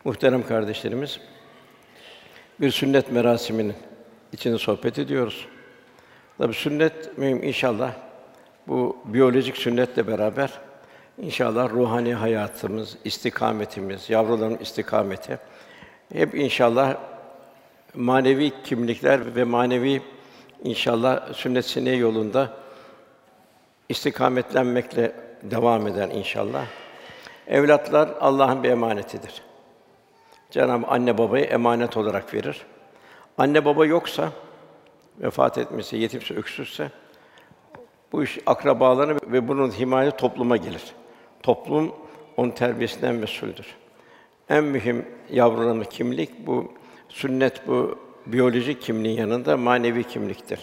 Muhterem kardeşlerimiz, bir sünnet merasiminin içinde sohbet ediyoruz. Tabii sünnet mühim inşallah. Bu biyolojik sünnetle beraber inşallah ruhani hayatımız, istikametimiz, yavruların istikameti hep inşallah manevi kimlikler ve manevi inşallah sünnet seniyye yolunda istikametlenmekle devam eder inşallah. Evlatlar Allah'ın bir emanetidir. Cenab-ı anne babayı emanet olarak verir. Anne baba yoksa, vefat etmişse, yetimse, öksüzse bu iş akrabalarına ve bunun himayesi topluma gelir. Toplum onun terbiyesinden mesuldür. En mühim yavruların kimlik bu sünnet, bu biyolojik kimliğin yanında manevi kimliktir.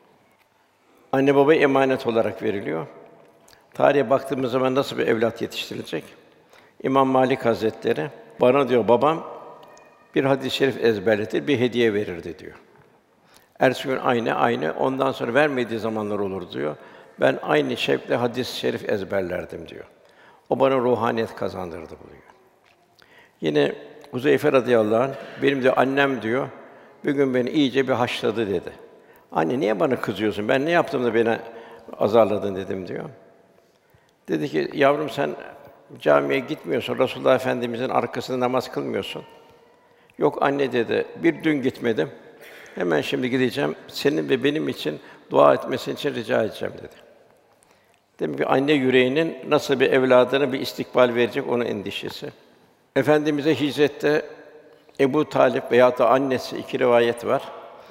Anne babaya emanet olarak veriliyor. Tarihe baktığımız zaman nasıl bir evlat yetiştirilecek? İmam Malik Hazretleri bana diyor babam bir hadis-i şerif ezberletir, bir hediye verirdi diyor. Ertesi gün aynı, ondan sonra vermediği zamanlar olur diyor. Ben aynı şevkle hadis-i şerif ezberlerdim diyor. O bana ruhaniyet kazandırdı diyor. Yine Huzeyfe radıyallahu anh, benim diyor annem diyor, bir gün beni iyice bir haşladı dedi. Anne niye bana kızıyorsun? Ben ne yaptım da beni azarladın dedim diyor. Dedi ki yavrum sen camiye gitmiyorsun, Resulullah Efendimizin arkasında namaz kılmıyorsun. Yok anne dedi, bir dün gitmedim. Hemen şimdi gideceğim. Senin ve benim için dua etmesi için rica edeceğim dedi. Demek ki anne yüreğinin nasıl bir evladına bir istikbal verecek onun endişesi. Efendimiz'e hicrette Ebu Talip veyahut da annesi iki rivayet var.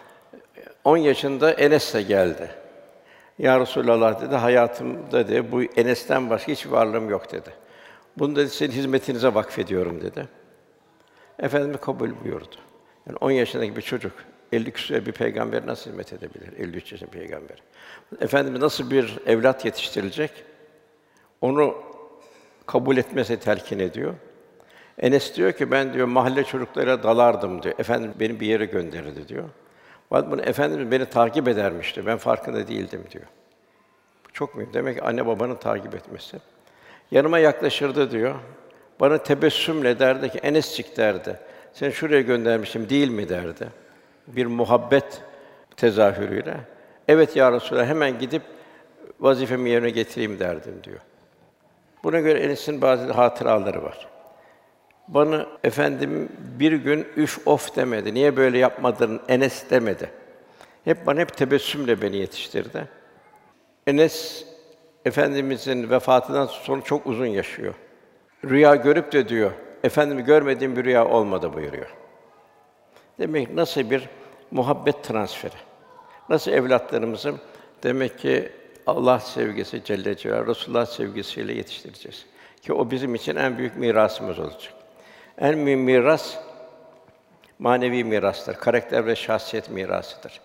10 yaşında Enes'le geldi. Ya Resulallah dedi, hayatımda dedi, bu Enes'ten başka hiç varlığım yok dedi. Bunu dedi sizin hizmetinize vakfediyorum dedi. Efendimiz kabul buyurdu. Yani 10 yaşındaki bir çocuk 50 küsur bir peygamber nasıl hizmet edebilir? 53 yaşında peygamber. Efendimiz nasıl bir evlat yetiştirilecek? Onu kabul etmesi telkin ediyor. Enes diyor ki ben diyor mahalle çocuklara dalardım diyor. Efendim beni bir yere gönderirdi diyor. Bunu Efendimiz beni takip edermiş diyor. Ben farkında değildim diyor. Bu çok mühim. Demek ki anne babanın takip etmesi. Yanıma yaklaşırdı diyor. Bana tebessümle derdi ki Enescik derdi. Seni şuraya göndermişim değil mi derdi. Bir muhabbet tezahürüyle. Evet ya Resulallah hemen gidip vazifemi yerine getireyim derdim diyor. Buna göre Enes'in bazı hatıraları var. Bana efendim bir gün üf of demedi. Niye böyle yapmadın Enes demedi. Hep tebessümle beni yetiştirdi. Enes Efendimizin vefatından sonra çok uzun yaşıyor. Rüya görüp de diyor, Efendimi görmediğim bir rüya olmadı buyuruyor. Demek nasıl bir muhabbet transferi. Nasıl evlatlarımızı demek ki Allah sevgisi Celle Celaluhu, Resulullah sevgisiyle yetiştireceğiz. Ki o bizim için en büyük mirasımız olacak. En mühim miras manevi mirastır. Karakter ve şahsiyet mirasıdır.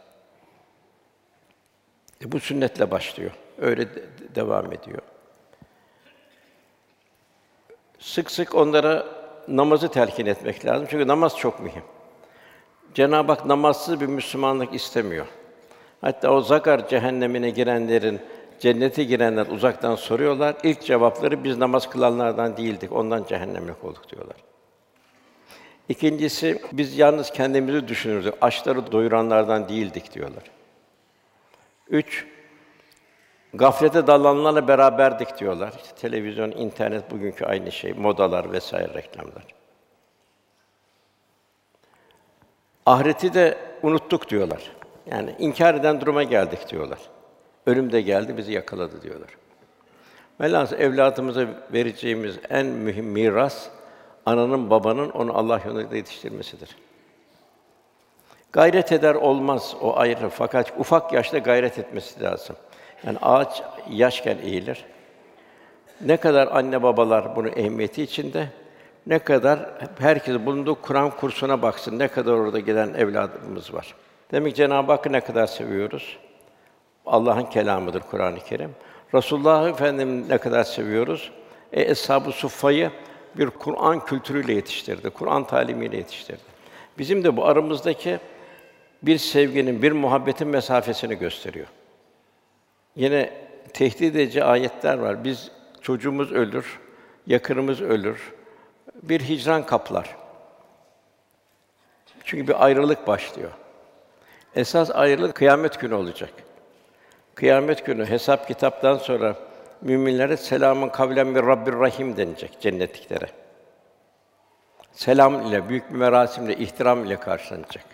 Bu sünnetle başlıyor. Öyle devam ediyor. Sık sık onlara namazı telkin etmek lazım. Çünkü namaz çok mühim. Cenab-ı Hak namazsız bir Müslümanlık istemiyor. Hatta o Zakar cehennemine girenlerin, cennete girenler uzaktan soruyorlar. İlk cevapları biz namaz kılanlardan değildik, ondan cehennemlik olduk diyorlar. İkincisi biz yalnız kendimizi düşünürdük, açları doyuranlardan değildik diyorlar. 3 gaflete dalanlarla beraberdik diyorlar. İşte televizyon, internet bugünkü aynı şey, modalar vesaire reklamlar. Ahireti de unuttuk diyorlar. Yani inkar eden duruma geldik diyorlar. Ölüm de geldi, bizi yakaladı diyorlar. Velhâsıl evladımıza vereceğimiz en mühim miras ananın babanın onu Allah yolunda yetiştirmesidir. Gayret eder olmaz o ayrı fakat ufak yaşta gayret etmesi lazım. Yani ağaç yaşken eğilir. Ne kadar anne babalar bunun ehemmiyeti içinde, ne kadar herkes bulunduğu Kur'an kursuna baksın, ne kadar orada gelen evladımız var. Demek Cenab-ı Hakk'ı ne kadar seviyoruz? Allah'ın kelamıdır Kur'an-ı Kerim. Resulullah Efendimiz'i ne kadar seviyoruz? Eshab-ı Suffa'yı bir Kur'an kültürüyle yetiştirdi, Kur'an talimiyle yetiştirdi. Bizim de bu aramızdaki bir sevginin, bir muhabbetin mesafesini gösteriyor. Yine tehdit edici ayetler var. Çocuğumuz ölür, yakınımız ölür. Bir hicran kaplar. Çünkü bir ayrılık başlıyor. Esas ayrılık kıyamet günü olacak. Kıyamet günü hesap kitaptan sonra müminlere selamun kavlen min Rabbir Rahim denilecek cennetliklere. Selam ile, büyük bir merasimle, ihtiram ile karşılanacak.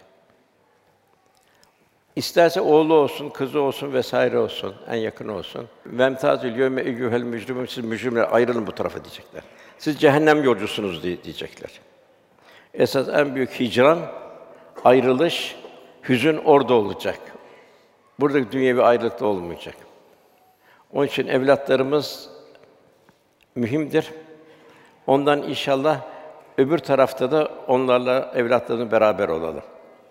İsterse oğlu olsun, kızı olsun vesaire olsun, en yakın olsun. Vemtazül yevme eyyuhel mücrimun, siz mücrimler ayrılın bu tarafa diyecekler. Siz cehennem yolcusunuz diyecekler. Esas en büyük hicran, ayrılış, hüzün orada olacak. Burada dünyevi ayrılık da olmayacak. Onun için evlatlarımız mühimdir. Ondan inşallah öbür tarafta da onlarla evlatlarımızla beraber olalım.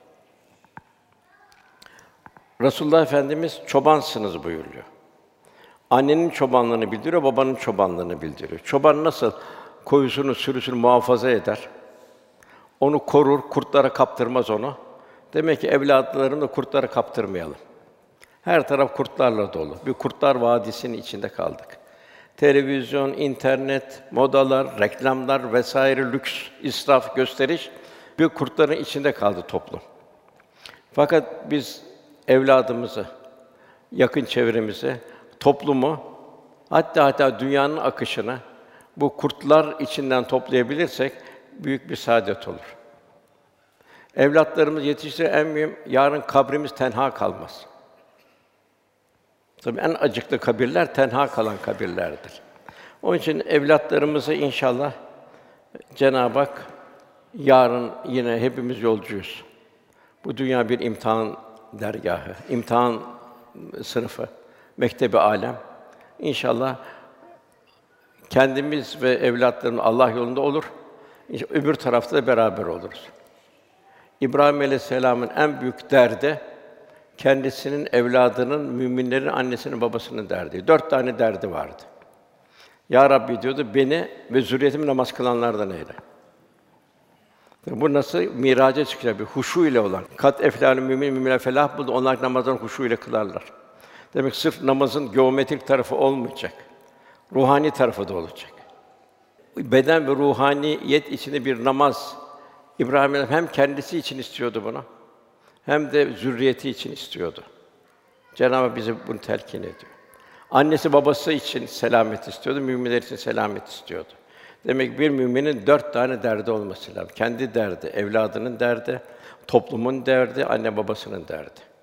Resulullah Efendimiz çobansınız buyuruyor. Annenin çobanlığını bildiriyor, babanın çobanlığını bildiriyor. Çoban nasıl koyusunu, sürüsünü muhafaza eder? Onu korur, kurtlara kaptırmaz onu. Demek ki evlatlarını da kurtlara kaptırmayalım. Her taraf kurtlarla dolu. Bir kurtlar vadisinin içinde kaldık. Televizyon, internet, modalar, reklamlar vesaire, lüks, israf, gösteriş bir kurtların içinde kaldı toplum. Fakat biz evladımızı, yakın çevremizi, toplumu, hatta dünyanın akışını bu kurtlar içinden toplayabilirsek büyük bir saadet olur. Evlatlarımız yetiştiği en mühim, yarın kabrimiz tenha kalmaz. Tabii en acıklı kabirler tenha kalan kabirlerdir. Onun için evlatlarımızı inşallah Cenab-ı Hak yarın yine hepimiz yolcuyuz. Bu dünya bir imtihan dergâhı, imtihan sınıfı, mektebi âlem. İnşallah kendimiz ve evlatlarımız Allah yolunda olur. Öbür tarafta da beraber oluruz. İbrahim Aleyhisselam'ın en büyük derdi kendisinin, evladının, müminlerin annesinin, babasının derdi. 4 tane derdi vardı. Ya Rabbi diyordu, beni ve zürriyetimi namaz kılanlardan eyle. Bu nasıl miraca çıkacak bir huşu ile olan. Kat eflâlü mümin müminler felah buldu. Onlar namazdan huşu ile kılarlar. Demek sırf namazın geometrik tarafı olmayacak. Ruhani tarafı da olacak. Beden ve ruhaniyet içinde bir namaz. İbrahim hem kendisi için istiyordu bunu, hem de zürriyeti için istiyordu. Cenab-ı Hak bize bunu telkin ediyor. Annesi babası için selamet istiyordu, müminler için selamet istiyordu. Demek bir müminin 4 tane derdi olması lazım. Kendi derdi, evladının derdi, toplumun derdi, anne babasının derdi.